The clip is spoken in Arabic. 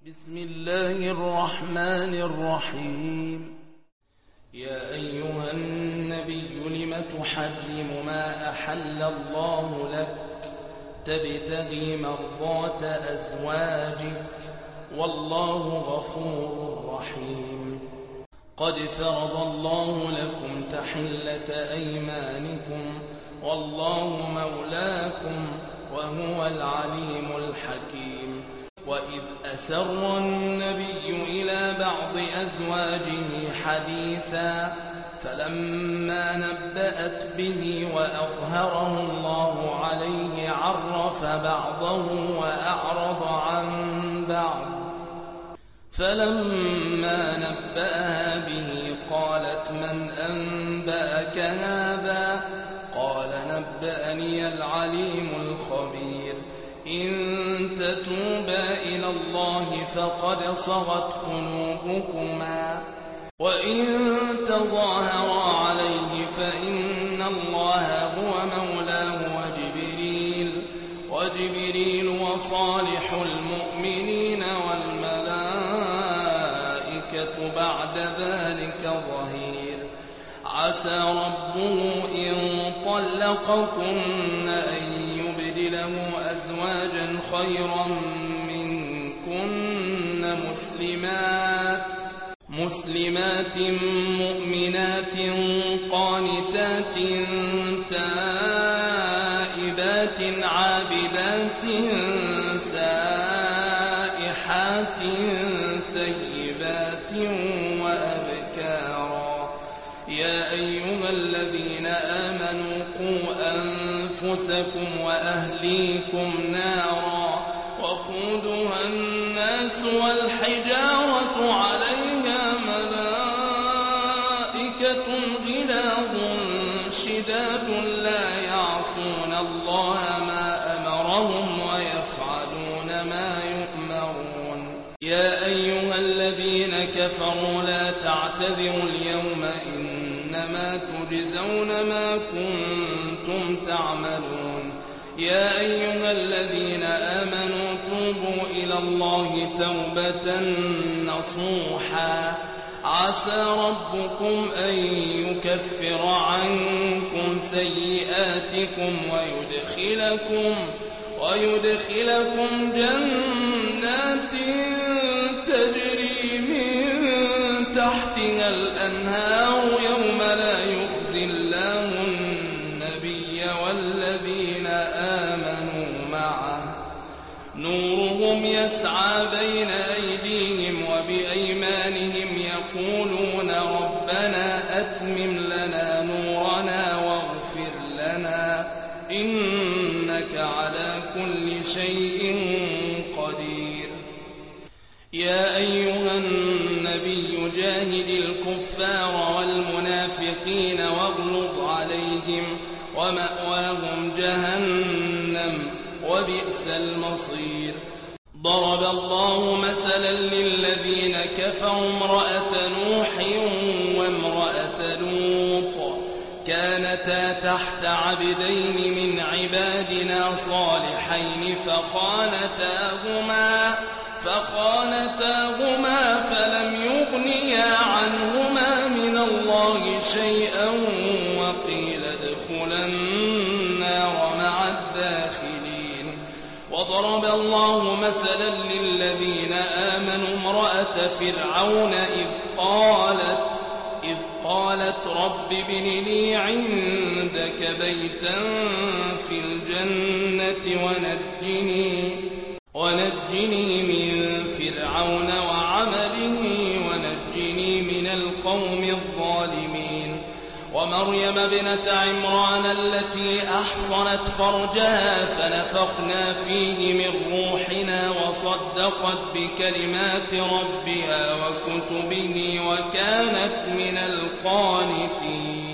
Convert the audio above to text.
بسم الله الرحمن الرحيم. يا أيها النبي لم تحرم ما أحل الله لك تبتغي مرضات أزواجك والله غفور رحيم. قد فرض الله لكم تحلة أيمانكم والله مولاكم وهو العليم الحكيم. وإذ أسر النبي إلى بعض أزواجه حديثا فلما نبأت به وأظهره الله عليه عرف بعضه وأعرض عن بعض. فلما نبأها به قالت من أنبأك هذا؟ قال نبأني العليم الخبير. إن تتوبا إلى الله فقد صغت قلوبكما وإن تظاهرا عليه فإن الله هو مولاه وجبريل وصالح المؤمنين والملائكة بعد ذلك ظهير. عسى ربه إن طلقكن أن يبدله أزواجا خيرا منكن مسلمات مؤمنات قانتات تائبات عابدات سائحات ثيبات وأبكارا. يا أيها الذين آمنوا قوا أنفسكم وأهليكم نارا وقودها الناس والحجارة عليها ملائكة غلاظ شداد لا يعصون الله ما أمرهم ويفعلون ما يؤمرون. يا أيها الذين كفروا لا تعتذروا اليوم إنما تجزون ما كنتم تعملون. يا أيها الذين آمنوا توبوا إلى الله توبة نصوحا عسى ربكم أن يكفر عنكم سيئاتكم ويدخلكم جنات تجري من تحتها الأنهار يوم لا يخزي الله النبي والذين آمنوا معه نورهم يسعى بين أيديهم وبأيمانهم يقولون ربنا أتمم لنا نورنا واغفر لنا إنك على كل شيء قدير. يا أيها النبي جاهد الكفار والمنافقين واغلظ عليهم ومأواهم جهنم وبئس المصير. ضرب الله مثلا للذين كفروا امرأة نوح وامرأة لوط كانتا تحت عبدين من عبادنا صالحين فخانتاهما فلم يغنيا عنهما من الله شيئا وقيل ادخلا النار مع الداخلين. وضرب الله مثلا للذين آمنوا امرأة فرعون إذ قالت رب ابن لي عندك بيتا في الجنة ونجني من فرعون وعمله ونجني من القوم الظالمين. ومريم ابنة عمران التي أحصنت فرجها فنفخنا فيه من روحنا وصدقت بكلمات ربها وكتبه وكانت من القانتين.